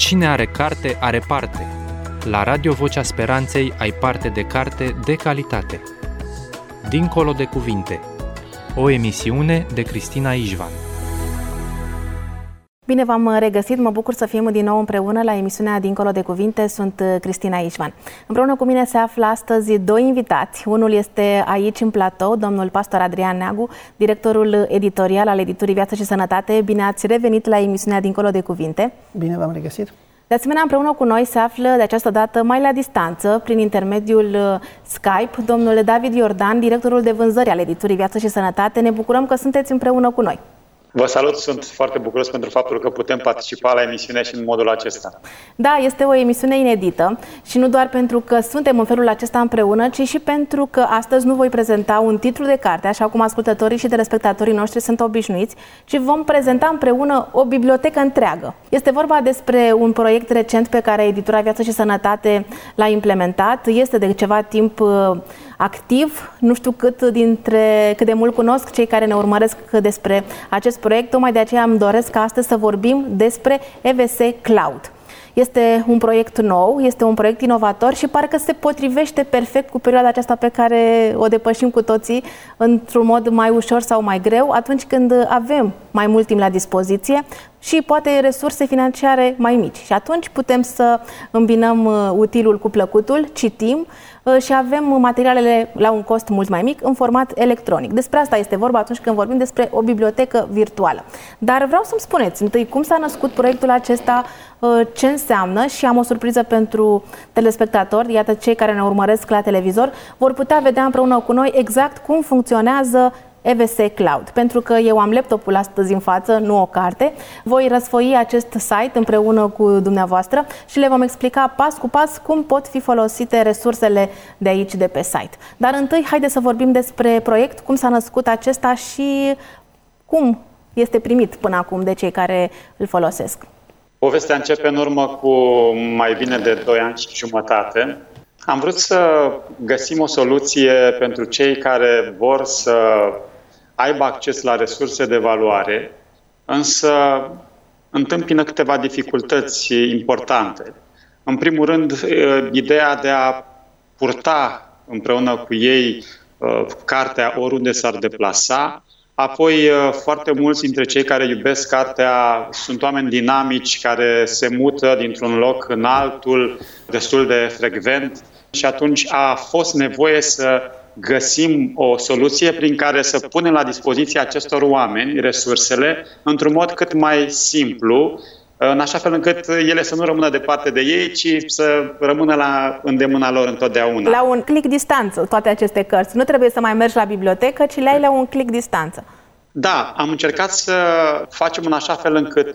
Cine are carte, are parte. La Radio Vocea Speranței ai parte de carte de calitate. Dincolo de cuvinte. O emisiune de Cristina Ișvan. Bine v-am regăsit, mă bucur să fim din nou împreună la emisiunea Dincolo de Cuvinte, sunt Cristina Ișvan. Împreună cu mine se află astăzi doi invitați. Unul este aici în platou, domnul pastor Adrian Neagu, directorul editorial al editurii Viață și Sănătate. Bine ați revenit la emisiunea Dincolo de Cuvinte. Bine v-am regăsit. De asemenea, împreună cu noi se află de această dată mai la distanță, prin intermediul Skype, domnul David Iordan, directorul de vânzări al editurii Viață și Sănătate. Ne bucurăm că sunteți împreună cu noi. Vă salut, sunt foarte bucuros pentru faptul că putem participa la emisiune și în modul acesta. Da, este o emisiune inedită și nu doar pentru că suntem în felul acesta împreună, ci și pentru că astăzi nu voi prezenta un titlu de carte, așa cum ascultătorii și telespectatorii noștri sunt obișnuiți, ci vom prezenta împreună o bibliotecă întreagă. Este vorba despre un proiect recent pe care Editura Viață și Sănătate l-a implementat. Este de ceva timp activ. Nu știu cât de mult cunosc cei care ne urmăresc despre acest proiect. Tocmai de aceea îmi doresc ca astăzi să vorbim despre EVS Cloud. Este un proiect nou, este un proiect inovator și parcă se potrivește perfect cu perioada aceasta pe care o depășim cu toții într-un mod mai ușor sau mai greu, atunci când avem mai mult timp la dispoziție și poate resurse financiare mai mici. Și atunci putem să îmbinăm utilul cu plăcutul, citim și avem materialele la un cost mult mai mic în format electronic. Despre asta este vorba atunci când vorbim despre o bibliotecă virtuală. Dar vreau să-mi spuneți întâi cum s-a născut proiectul acesta, ce înseamnă, și am o surpriză pentru telespectatori. Iată, cei care ne urmăresc la televizor vor putea vedea împreună cu noi exact cum funcționează EVS Cloud. Pentru că eu am laptopul astăzi în față, nu o carte. Voi răsfoi acest site împreună cu dumneavoastră și le vom explica pas cu pas cum pot fi folosite resursele de aici, de pe site. Dar întâi, haideți să vorbim despre proiect, cum s-a născut acesta și cum este primit până acum de cei care îl folosesc. Povestea începe în urmă cu mai bine de 2 ani și jumătate. Am vrut să găsim o soluție pentru cei care vor să aibă acces la resurse de valoare, însă întâmpină câteva dificultăți importante. În primul rând, ideea de a purta împreună cu ei cartea oriunde s-ar deplasa. Apoi, foarte mulți dintre cei care iubesc cartea sunt oameni dinamici care se mută dintr-un loc în altul destul de frecvent și atunci a fost nevoie să găsim o soluție prin care să punem la dispoziție acestor oameni resursele într-un mod cât mai simplu, în așa fel încât ele să nu rămână departe de ei, ci să rămână la îndemâna lor întotdeauna. La un click distanță, toate aceste cărți. Nu trebuie să mai mergi la bibliotecă, ci le ai la un click distanță. Da, am încercat să facem în așa fel încât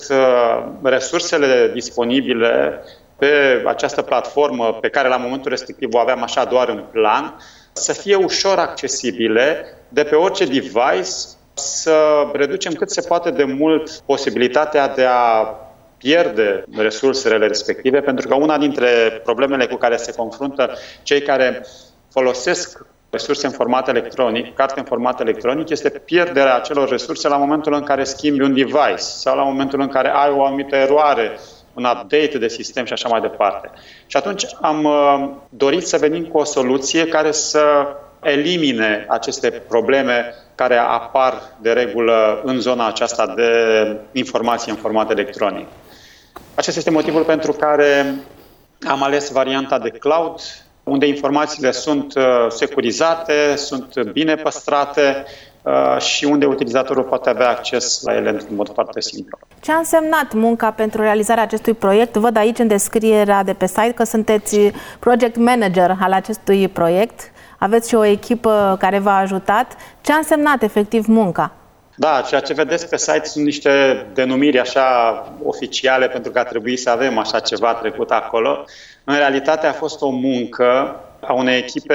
resursele disponibile pe această platformă, pe care la momentul respectiv o aveam așa doar în plan, să fie ușor accesibile de pe orice device, să reducem cât se poate de mult posibilitatea de a pierde resursele respective, pentru că una dintre problemele cu care se confruntă cei care folosesc resurse în format electronic, carte în format electronic, este pierderea acelor resurse la momentul în care schimbi un device sau la momentul în care ai o anumită eroare, un update de sistem și așa mai departe. Și atunci am dorit să venim cu o soluție care să elimine aceste probleme care apar de regulă în zona aceasta de informație în format electronic. Acesta este motivul pentru care am ales varianta de cloud, unde informațiile sunt securizate, sunt bine păstrate și unde utilizatorul poate avea acces la ele într-un mod foarte simplu. Ce a însemnat munca pentru realizarea acestui proiect? Văd aici în descrierea de pe site că sunteți project manager al acestui proiect. Aveți și o echipă care v-a ajutat. Ce a însemnat efectiv munca? Da, ceea ce vedeți pe site sunt niște denumiri așa oficiale, pentru că a trebuit să avem așa ceva trecut acolo. În realitate a fost o muncă a unei echipe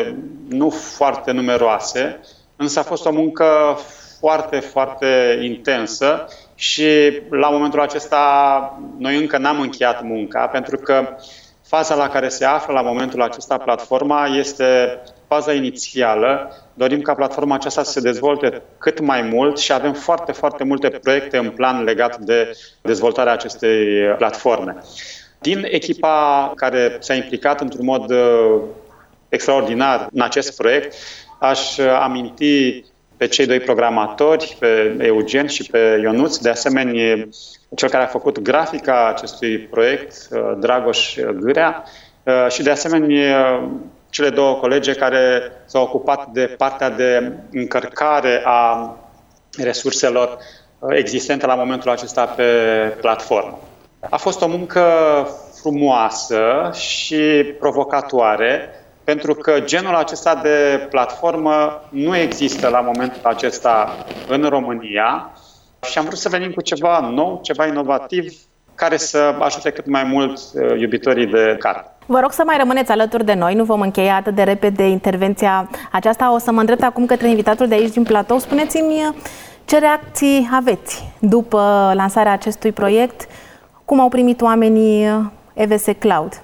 nu foarte numeroase, însă a fost o muncă foarte, foarte intensă și la momentul acesta noi încă n-am încheiat munca, pentru că faza la care se află la momentul acesta platforma este faza inițială. Dorim ca platforma aceasta să se dezvolte cât mai mult și avem foarte, foarte multe proiecte în plan legat de dezvoltarea acestei platforme. Din echipa care s-a implicat într-un mod extraordinar în acest proiect, aș aminti pe cei doi programatori, pe Eugen și pe Ionuț, de asemenea cel care a făcut grafica acestui proiect, Dragoș Gârea, și de asemenea cele două colege care s-au ocupat de partea de încărcare a resurselor existente la momentul acesta pe platformă. A fost o muncă frumoasă și provocatoare, pentru că genul acesta de platformă nu există la momentul acesta în România și am vrut să venim cu ceva nou, ceva inovativ, care să ajute cât mai mult iubitorii de carte. Vă rog să mai rămâneți alături de noi, nu vom încheia atât de repede intervenția aceasta. O să mă îndrept acum către invitatul de aici din platou. Spuneți-mi ce reacții aveți după lansarea acestui proiect, cum au primit oamenii EVS Cloud?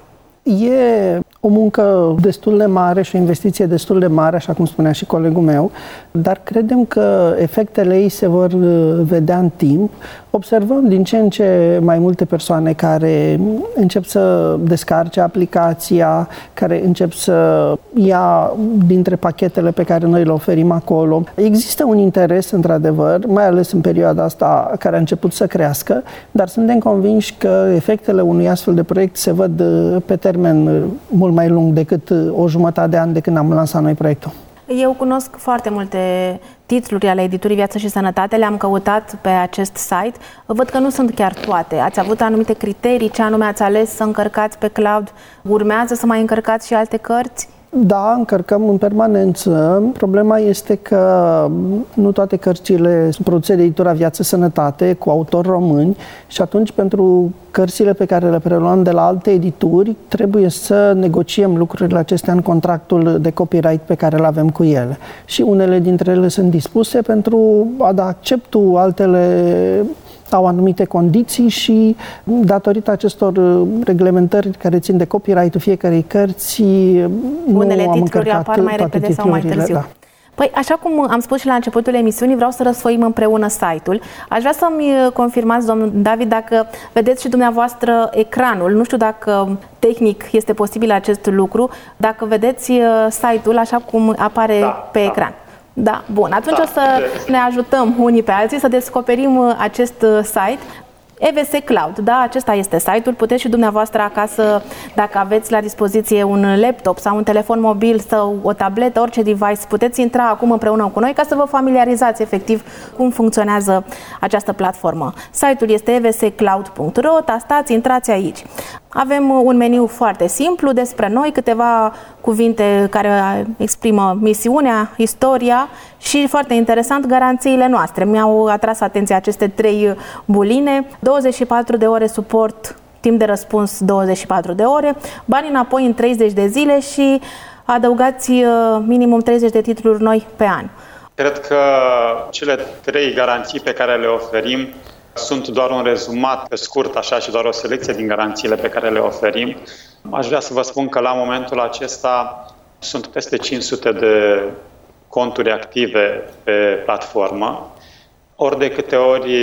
E o muncă destul de mare și o investiție destul de mare, așa cum spunea și colegul meu, dar credem că efectele ei se vor vedea în timp. Observăm din ce în ce mai multe persoane care încep să descarce aplicația, care încep să ia dintre pachetele pe care noi le oferim acolo. Există un interes, într-adevăr, mai ales în perioada asta care a început să crească, dar suntem convinși că efectele unui astfel de proiect se văd pe termen mult mai lung decât o jumătate de an de când am lansat noi proiectul. Eu cunosc foarte multe titluri ale editurii Viață și Sănătate, le-am căutat pe acest site. Văd că nu sunt chiar toate. Ați avut anumite criterii, ce anume ați ales să încărcați pe cloud? Urmează să mai încărcați și alte cărți? Da, încărcăm în permanență. Problema este că nu toate cărțile sunt produse de editura Viață Sănătate cu autori români și atunci pentru cărțile pe care le preluăm de la alte edituri trebuie să negociem lucrurile acestea în contractul de copyright pe care îl avem cu ele. Și unele dintre ele sunt dispuse pentru a da acceptul, altele au anumite condiții și datorită acestor reglementări care țin de copyright-ul fiecarei cărți, unele titluri apar mai repede sau mai târziu. Da. Păi, așa cum am spus și la începutul emisiunii, vreau să răsfoim împreună site-ul. Aș vrea să-mi confirmați, domnul David, dacă vedeți și dumneavoastră ecranul. Nu știu dacă tehnic este posibil acest lucru, dacă vedeți site-ul așa cum apare pe ecran. Da, bun. Atunci o să ne ajutăm unii pe alții să descoperim acest site. EVS Cloud, da, acesta este site-ul. Puteți și dumneavoastră acasă, dacă aveți la dispoziție un laptop sau un telefon mobil sau o tabletă, orice device, puteți intra acum împreună cu noi ca să vă familiarizați efectiv cum funcționează această platformă. Site-ul este evscloud.ro, tastați, intrați aici. Avem un meniu foarte simplu despre noi, câteva cuvinte care exprimă misiunea, istoria și, foarte interesant, garanțiile noastre. Mi-au atras atenția aceste 3 buline: 24 de ore suport, timp de răspuns 24 de ore, bani înapoi în 30 de zile și adăugați minimum 30 de titluri noi pe an. Cred că cele 3 garanții pe care le oferim sunt doar un rezumat scurt, așa, și doar o selecție din garanțiile pe care le oferim. Aș vrea să vă spun că la momentul acesta sunt peste 500 de conturi active pe platformă. Ori de câte ori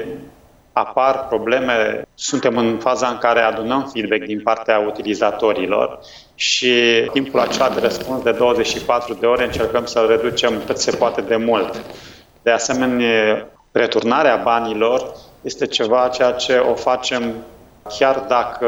apar probleme, suntem în faza în care adunăm feedback din partea utilizatorilor și timpul acela de răspuns de 24 de ore încercăm să-l reducem cât se poate de mult. De asemenea, returnarea banilor este ceea ce o facem chiar dacă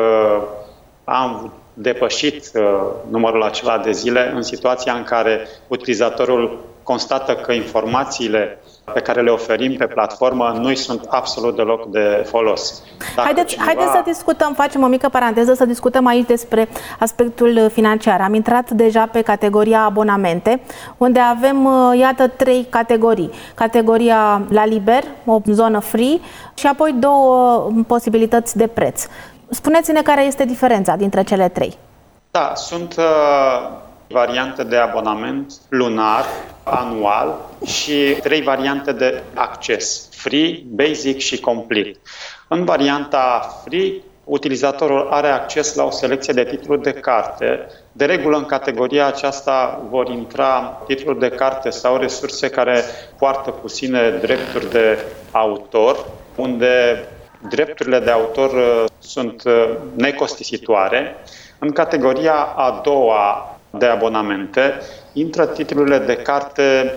am depășit numărul acela de zile, în situația în care utilizatorul constată că informațiile pe care le oferim pe platformă nu sunt absolut deloc de folos. Haideți să discutăm, facem o mică paranteză, să discutăm aici despre aspectul financiar. Am intrat deja pe categoria abonamente, unde avem, iată, 3 categorii. Categoria la liber, o zonă free, și apoi 2 posibilități de preț. Spuneți-ne care este diferența dintre cele 3. Da, sunt variante de abonament lunar, anual și 3 variante de acces: free, basic și complete. În varianta free utilizatorul are acces la o selecție de titluri de carte. De regulă, în categoria aceasta vor intra titluri de carte sau resurse care poartă cu sine drepturi de autor, unde drepturile de autor sunt necostisitoare. În categoria a doua de abonamente intră titlurile de carte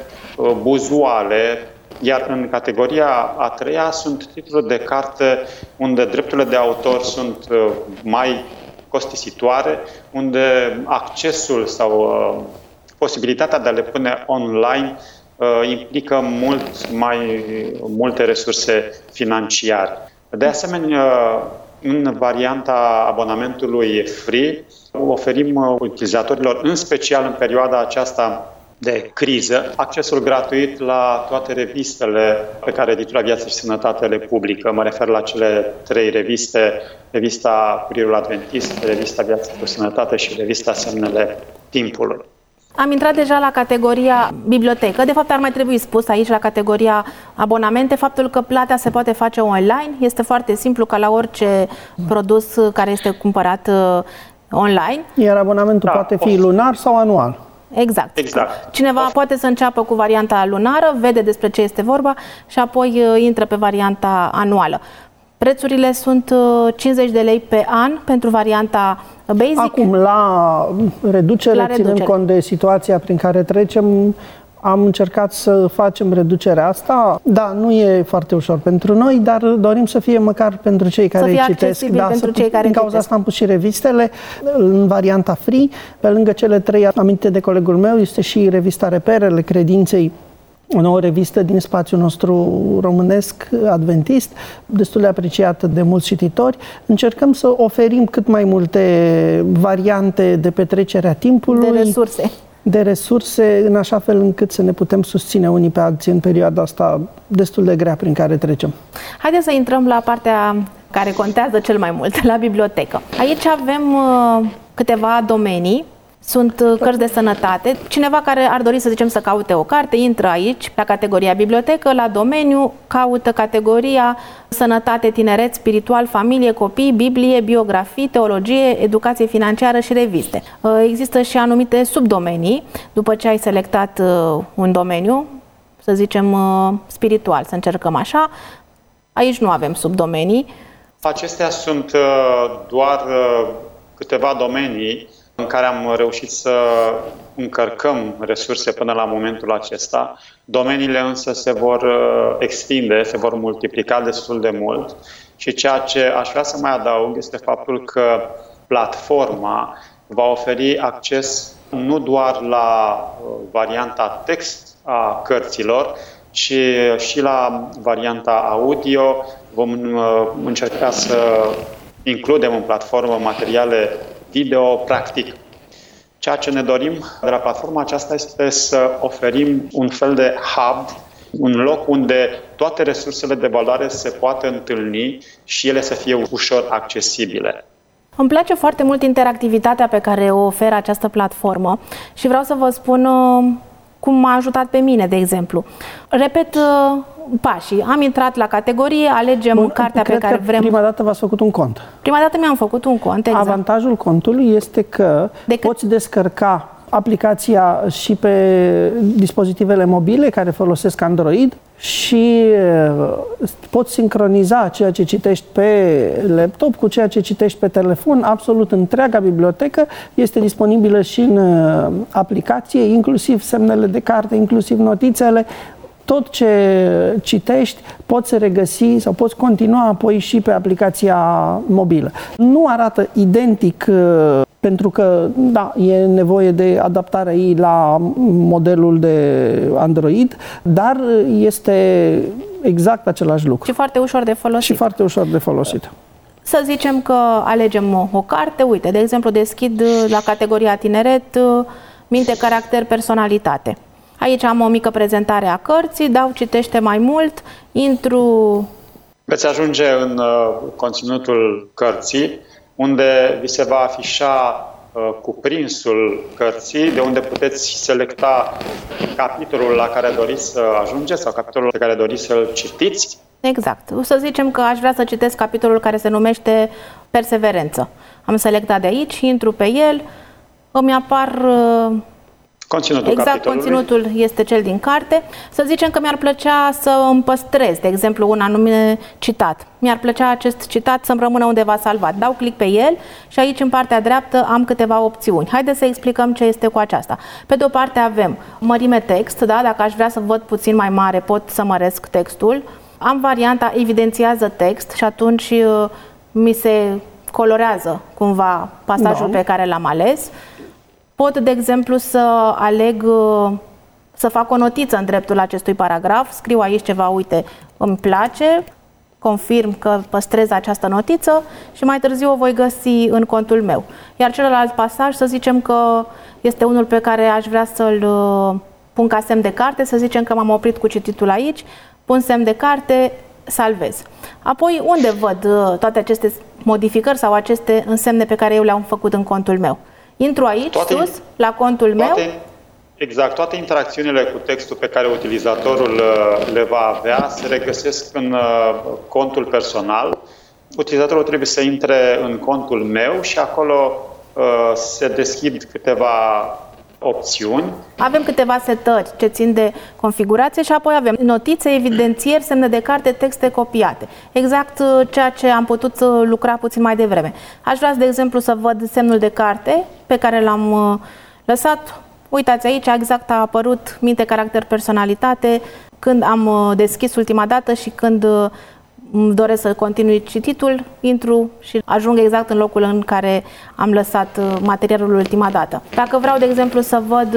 uzuale, iar în categoria a treia sunt titluri de carte unde drepturile de autor sunt mai costisitoare, unde accesul sau posibilitatea de a le pune online implică mult mai multe resurse financiare. De asemenea, în varianta abonamentului free, oferim utilizatorilor, în special în perioada aceasta de criză, accesul gratuit la toate revistele pe care Editura Viață și Sănătate le publică. Mă refer la cele 3 reviste, revista Curirul Adventist, revista Viață și Sănătate și revista Semnele Timpului. Am intrat deja la categoria bibliotecă. De fapt, ar mai trebui spus aici, la categoria abonamente, faptul că plata se poate face online. Este foarte simplu, ca la orice produs care este cumpărat online. Iar abonamentul poate fi lunar sau anual. Exact. Cineva poate să înceapă cu varianta lunară, vede despre ce este vorba și apoi intră pe varianta anuală. Prețurile sunt 50 de lei pe an pentru varianta basic. Acum, la reducere, ținând cont de situația prin care trecem, am încercat să facem reducerea asta. Da, nu e foarte ușor pentru noi, dar dorim să fie măcar pentru cei care citesc. Da, pentru cei care din cauza asta am pus și revistele în varianta free. Pe lângă cele 3 amintite de colegul meu, este și revista Reperele Credinței, o nouă revistă din spațiul nostru românesc adventist, destul de apreciată de mulți cititori. Încercăm să oferim cât mai multe variante de petrecere a timpului, de resurse, în așa fel încât să ne putem susține unii pe alții în perioada asta destul de grea prin care trecem. Haideți să intrăm la partea care contează cel mai mult, la bibliotecă. Aici avem câteva domenii. Sunt cărți de sănătate. Cineva care ar dori, să zicem, să caute o carte, intră aici, la categoria bibliotecă, la domeniu, caută categoria sănătate, tineret, spiritual, familie, copii, Biblie, biografii, teologie, educație financiară și reviste. Există și anumite subdomenii. După ce ai selectat un domeniu, să zicem spiritual, să încercăm așa, aici nu avem subdomenii. Acestea sunt doar câteva domenii în care am reușit să încărcăm resurse până la momentul acesta. Domeniile însă se vor extinde, se vor multiplica destul de mult și ceea ce aș vrea să mai adaug este faptul că platforma va oferi acces nu doar la varianta text a cărților, ci și la varianta audio. Vom încerca să includem în platformă materiale video, practic. Ceea ce ne dorim de la platforma aceasta este să oferim un fel de hub, un loc unde toate resursele de valoare se poate întâlni și ele să fie ușor accesibile. Îmi place foarte mult interactivitatea pe care o oferă această platformă și vreau să vă spun cum m-a ajutat pe mine, de exemplu. Repet pașii. Am intrat la categorie, alegem cartea pe care vrem. Prima dată v-ați făcut un cont. Prima dată mi-am făcut un cont, exact. Avantajul contului este că poți descărca aplicația și pe dispozitivele mobile care folosesc Android și poți sincroniza ceea ce citești pe laptop cu ceea ce citești pe telefon. Absolut întreaga bibliotecă este disponibilă și în aplicație, inclusiv semnele de carte, inclusiv notițele. Tot ce citești poți regăsi sau poți continua apoi și pe aplicația mobilă. Nu arată identic, pentru că, da, e nevoie de adaptarea ei la modelul de Android, dar este exact același lucru. Și foarte ușor de folosit. Și foarte ușor de folosit. Să zicem că alegem o carte, uite, de exemplu, deschid la categoria tineret, minte, caracter, personalitate. Aici am o mică prezentare a cărții, dau citește mai mult, intru... Veți ajunge în conținutul cărții, unde vi se va afișa cuprinsul cărții, de unde puteți selecta capitolul la care doriți să ajungeți sau capitolul pe care doriți să-l citiți. Exact. O să zicem că aș vrea să citesc capitolul care se numește Perseverență. Am selectat de aici, intru pe el, îmi apar conținutul exact capitolului. Conținutul este cel din carte. Să zicem că mi-ar plăcea să îmi păstrez, de exemplu, un anume citat. Mi-ar plăcea acest citat să-mi rămână undeva salvat. Dau click pe el și aici în partea dreaptă am câteva opțiuni. Haideți să explicăm ce este cu aceasta. Pe de o parte avem mărime text, da? Dacă aș vrea să văd puțin mai mare, pot să măresc textul. Am varianta evidențiază text și atunci mi se colorează cumva pasajul pe care l-am ales. Pot, de exemplu, să aleg să fac o notiță în dreptul acestui paragraf. Scriu aici ceva, uite, îmi place, confirm că păstrez această notiță și mai târziu o voi găsi în contul meu. Iar celălalt pasaj, să zicem că este unul pe care aș vrea să-l pun ca semn de carte, să zicem că m-am oprit cu cititul aici, pun semn de carte, salvez. Apoi, unde văd toate aceste modificări sau aceste însemne pe care eu le-am făcut în contul meu? Intru aici, sus, la contul meu. Exact, toate interacțiunile cu textul pe care utilizatorul le va avea se regăsesc în contul personal. Utilizatorul trebuie să intre în contul meu și acolo se deschid câteva opțiuni. Avem câteva setări ce țin de configurație și apoi avem notițe, evidențieri, semne de carte, texte copiate. Exact ceea ce am putut lucra puțin mai devreme. Aș vrea, de exemplu, să văd semnul de carte pe care l-am lăsat. Uitați aici, exact a apărut minte, caracter, personalitate, când am deschis ultima dată și când îmi doresc să continui cititul, intru și ajung exact în locul în care am lăsat materialul ultima dată. Dacă vreau, de exemplu, să văd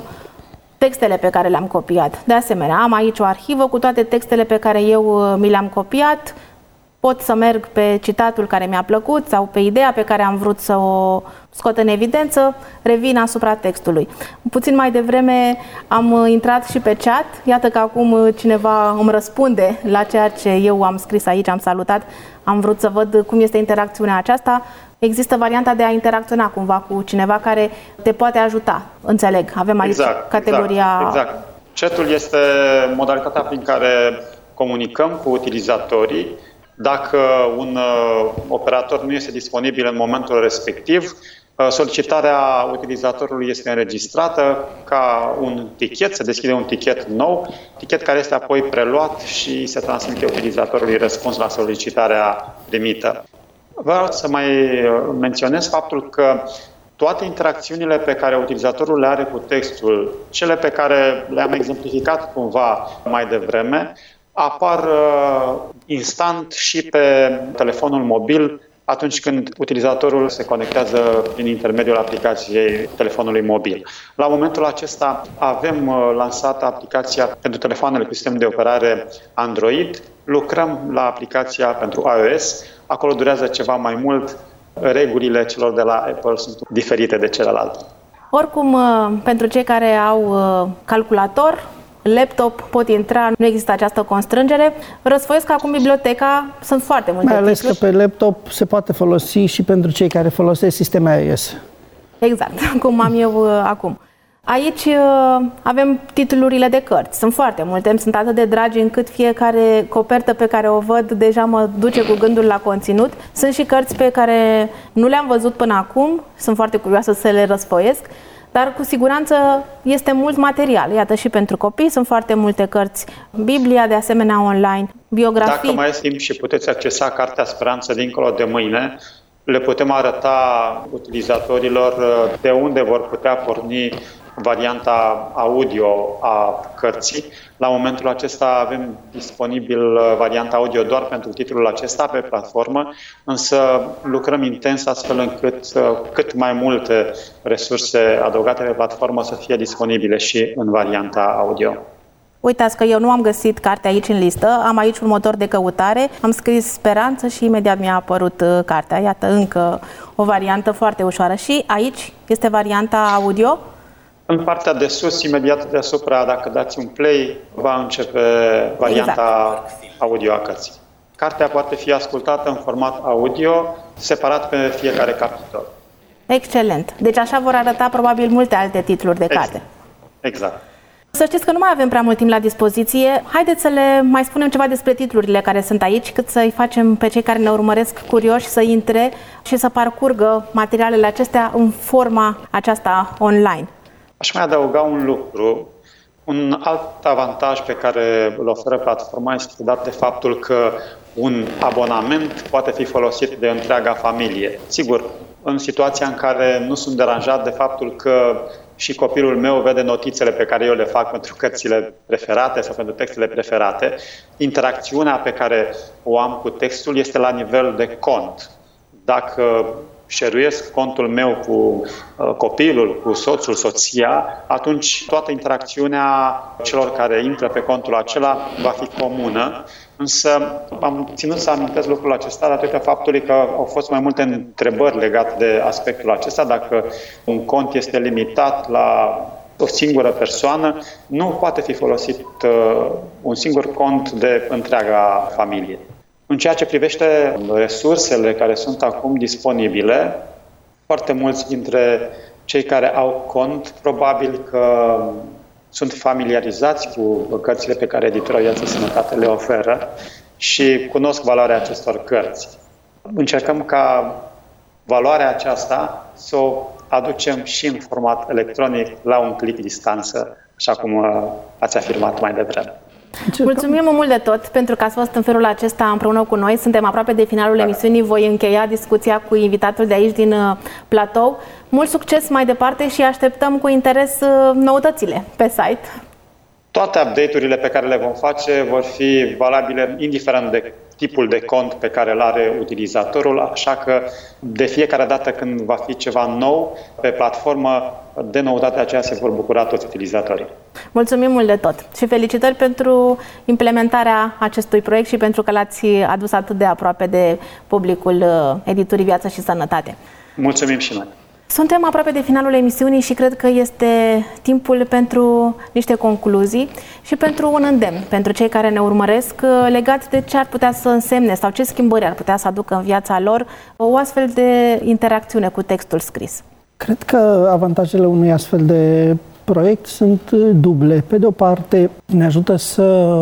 textele pe care le-am copiat, de asemenea, am aici o arhivă cu toate textele pe care eu mi le-am copiat. Pot să merg pe citatul care mi-a plăcut sau pe ideea pe care am vrut să o scot în evidență, revin asupra textului. Puțin mai devreme am intrat și pe chat, iată că acum cineva îmi răspunde la ceea ce eu am scris aici, am salutat, am vrut să văd cum este interacțiunea aceasta. Există varianta de a interacționa cumva cu cineva care te poate ajuta, înțeleg. Avem aici categoria... Exact. Chatul este modalitatea prin care comunicăm cu utilizatorii. Dacă un operator nu este disponibil în momentul respectiv, solicitarea utilizatorului este înregistrată ca un tichet, se deschide un tichet nou, tichet care este apoi preluat și se transmite utilizatorului răspuns la solicitarea primită. Vreau să mai menționez faptul că toate interacțiunile pe care utilizatorul le are cu textul, cele pe care le-am exemplificat cumva mai devreme, apar instant și pe telefonul mobil atunci când utilizatorul se conectează prin intermediul aplicației telefonului mobil. La momentul acesta avem lansată aplicația pentru telefoanele cu sistem de operare Android, lucrăm la aplicația pentru iOS, acolo durează ceva mai mult, regulile celor de la Apple sunt diferite de celelalte. Oricum, pentru cei care au calculator, laptop, pot intra, nu există această constrângere. Răsfoiesc acum biblioteca, sunt foarte multe titluri. Mai ales că pe laptop se poate folosi și pentru cei care folosesc sisteme iOS. Exact, cum am eu acum. Aici avem titlurile de cărți, sunt foarte multe, sunt atât de dragi încât fiecare copertă pe care o văd deja mă duce cu gândul la conținut. Sunt și cărți pe care nu le-am văzut până acum, sunt foarte curioasă să le răsfoiesc. Dar cu siguranță este mult material. Iată, și pentru copii sunt foarte multe cărți. Biblia, de asemenea, online, biografii. Dacă mai este timp și puteți accesa Cartea Speranță dincolo de mâine, le putem arăta utilizatorilor de unde vor putea porni varianta audio a cărții. La momentul acesta avem disponibil varianta audio doar pentru titlul acesta pe platformă, însă lucrăm intens astfel încât cât mai multe resurse adăugate pe platformă să fie disponibile și în varianta audio. Uitați că eu nu am găsit cartea aici în listă, am aici un motor de căutare, am scris Speranță și imediat mi-a apărut cartea. Iată, încă o variantă foarte ușoară. Și aici este varianta audio. În partea de sus, imediat deasupra, dacă dați un play, va începe varianta audio a cărții. Cartea poate fi ascultată în format audio, separat pe fiecare capitol. Excelent! Deci așa vor arăta probabil multe alte titluri de carte. Exact. Să știți că nu mai avem prea mult timp la dispoziție. Haideți să le mai spunem ceva despre titlurile care sunt aici, cât să-i facem pe cei care ne urmăresc curioși să intre și să parcurgă materialele acestea în forma aceasta online. Aș mai adăuga un lucru. Un alt avantaj pe care îl oferă platforma este dat de faptul că un abonament poate fi folosit de întreaga familie. Sigur, în situația în care nu sunt deranjat de faptul că și copilul meu vede notițele pe care eu le fac pentru cărțile preferate sau pentru textele preferate, interacțiunea pe care o am cu textul este la nivel de cont. Dacă share-uiesc contul meu cu copilul, cu soțul, soția, atunci toată interacțiunea celor care intră pe contul acela va fi comună. Însă am ținut să amintesc lucrul acesta datorită faptului că au fost mai multe întrebări legate de aspectul acesta. Dacă un cont este limitat la o singură persoană, nu poate fi folosit un singur cont de întreaga familie. În ceea ce privește resursele care sunt acum disponibile, foarte mulți dintre cei care au cont probabil că sunt familiarizați cu cărțile pe care editura Viață și Sănătate le oferă și cunosc valoarea acestor cărți. Încercăm ca valoarea aceasta să o aducem și în format electronic la un click distanță, așa cum ați afirmat mai devreme. Mulțumim mult de tot pentru că ați fost în felul acesta împreună cu noi. Suntem aproape de finalul emisiunii. Voi încheia discuția cu invitatul de aici din platou. Mult succes mai departe și așteptăm cu interes noutățile pe site. Toate update-urile pe care le vom face vor fi valabile indiferent de tipul de cont pe care îl are utilizatorul, așa că de fiecare dată când va fi ceva nou pe platformă, de noutatea aceea se vor bucura toți utilizatorii. Mulțumim mult de tot și felicitări pentru implementarea acestui proiect și pentru că l-ați adus atât de aproape de publicul editurii Viață și Sănătate. Mulțumim și noi! Suntem aproape de finalul emisiunii și cred că este timpul pentru niște concluzii și pentru un îndemn pentru cei care ne urmăresc legat de ce ar putea să însemne sau ce schimbări ar putea să aducă în viața lor o astfel de interacțiune cu textul scris. Cred că avantajele unui astfel de proiect sunt duble. Pe de o parte, ne ajută să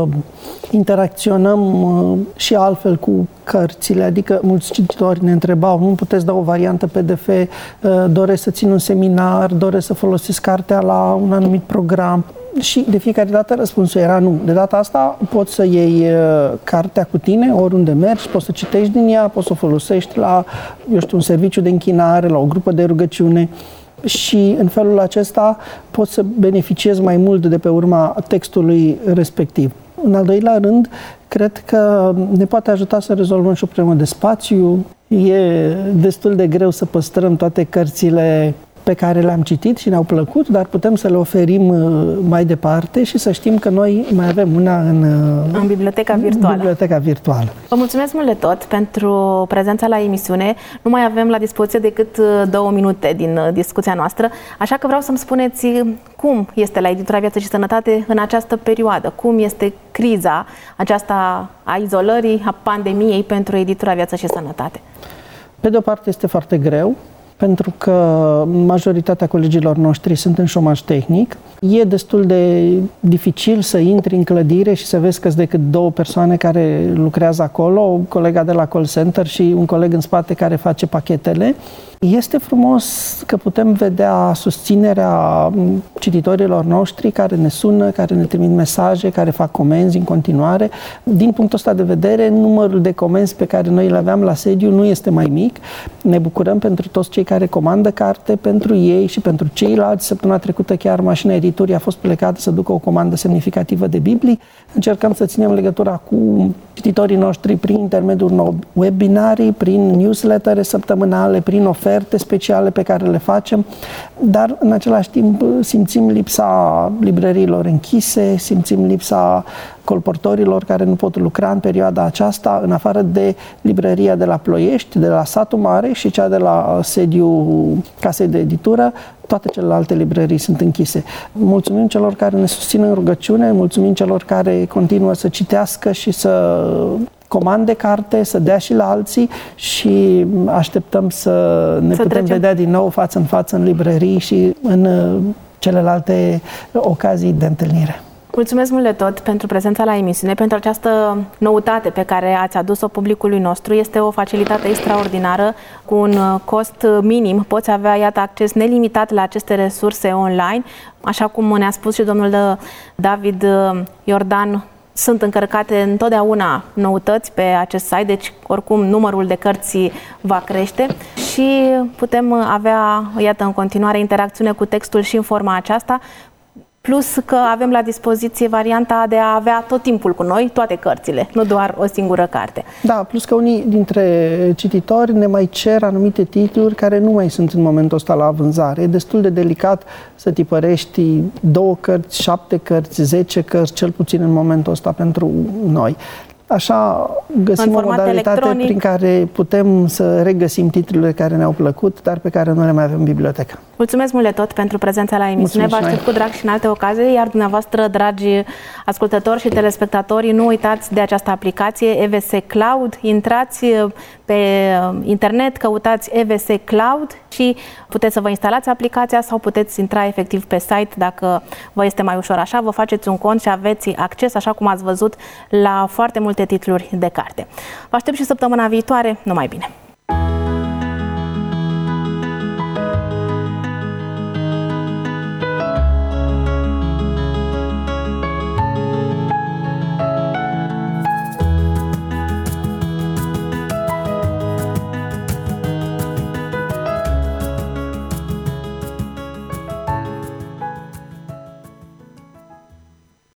interacționăm și altfel cu cărțile, adică mulți cititori ne întrebau, nu puteți da o variantă PDF, doresc să țin un seminar, doresc să folosesc cartea la un anumit program. Și de fiecare dată răspunsul era nu. De data asta poți să iei cartea cu tine oriunde mergi, poți să citești din ea, poți să o folosești la, un serviciu de închinare, la o grupă de rugăciune și în felul acesta poți să beneficiezi mai mult de pe urma textului respectiv. În al doilea rând, cred că ne poate ajuta să rezolvăm și o problemă de spațiu. E destul de greu să păstrăm toate cărțile pe care le-am citit și ne-au plăcut, dar putem să le oferim mai departe și să știm că noi mai avem una în biblioteca virtuală. Biblioteca virtuală. Vă mulțumesc mult de tot pentru prezența la emisiune. Nu mai avem la dispoziție decât 2 minute din discuția noastră, așa că vreau să-mi spuneți cum este la editura Viață și Sănătate în această perioadă, cum este criza aceasta a izolării, a pandemiei pentru editura Viață și Sănătate. Pe de o parte este foarte greu, pentru că majoritatea colegilor noștri sunt în șomaj tehnic. E destul de dificil să intri în clădire și să vezi că sunt decât 2 persoane care lucrează acolo, o colega de la call center și un coleg în spate care face pachetele. Este frumos că putem vedea susținerea cititorilor noștri care ne sună, care ne trimit mesaje, care fac comenzi în continuare. Din punctul ăsta de vedere, numărul de comenzi pe care noi le aveam la sediu nu este mai mic. Ne bucurăm pentru toți cei care comandă carte, pentru ei și pentru ceilalți. Săptămâna trecută chiar mașina editurii a fost plecată să ducă o comandă semnificativă de Biblii. Încercăm să ținem legătura cu cititorii noștri prin intermediul unor webinarii, prin newslettere săptămânale, prin oferte speciale pe care le facem, dar în același timp simțim lipsa librăriilor închise, simțim lipsa colportorilor care nu pot lucra în perioada aceasta, în afară de librăria de la Ploiești, de la Satul Mare și cea de la sediul Casei de Editură. Toate celelalte librării sunt închise. Mulțumim celor care ne susțin în rugăciune, mulțumim celor care continuă să citească și să comande carte, să dea și la alții și așteptăm să ne putem vedea din nou față în față în librării și în celelalte ocazii de întâlnire. Mulțumesc mult de tot pentru prezența la emisiune, pentru această noutate pe care ați adus-o publicului nostru. Este o facilitate extraordinară, cu un cost minim. Poți avea, iată, acces nelimitat la aceste resurse online. Așa cum ne-a spus și domnul David Iordan, sunt încărcate întotdeauna noutăți pe acest site, deci oricum numărul de cărți va crește și putem avea, iată, în continuare interacțiune cu textul și în forma aceasta. Plus că avem la dispoziție varianta de a avea tot timpul cu noi toate cărțile, nu doar o singură carte. Da, plus că unii dintre cititori ne mai cer anumite titluri care nu mai sunt în momentul ăsta la vânzare. E destul de delicat să tipărești 2 cărți, 7 cărți, 10 cărți, cel puțin în momentul ăsta pentru noi. Așa găsim o modalitate prin care putem să regăsim titlurile care ne-au plăcut, dar pe care nu le mai avem în bibliotecă. Mulțumesc mult de tot pentru prezența la emisiune. Vă aștept cu drag și în alte ocazii, iar dumneavoastră, dragi ascultători și telespectatori, nu uitați de această aplicație EVS Cloud. Intrați pe internet, căutați EVS Cloud și puteți să vă instalați aplicația sau puteți intra efectiv pe site dacă vă este mai ușor așa. Vă faceți un cont și aveți acces, așa cum ați văzut, la foarte multe titluri de carte. Vă aștept și săptămâna viitoare. Numai bine!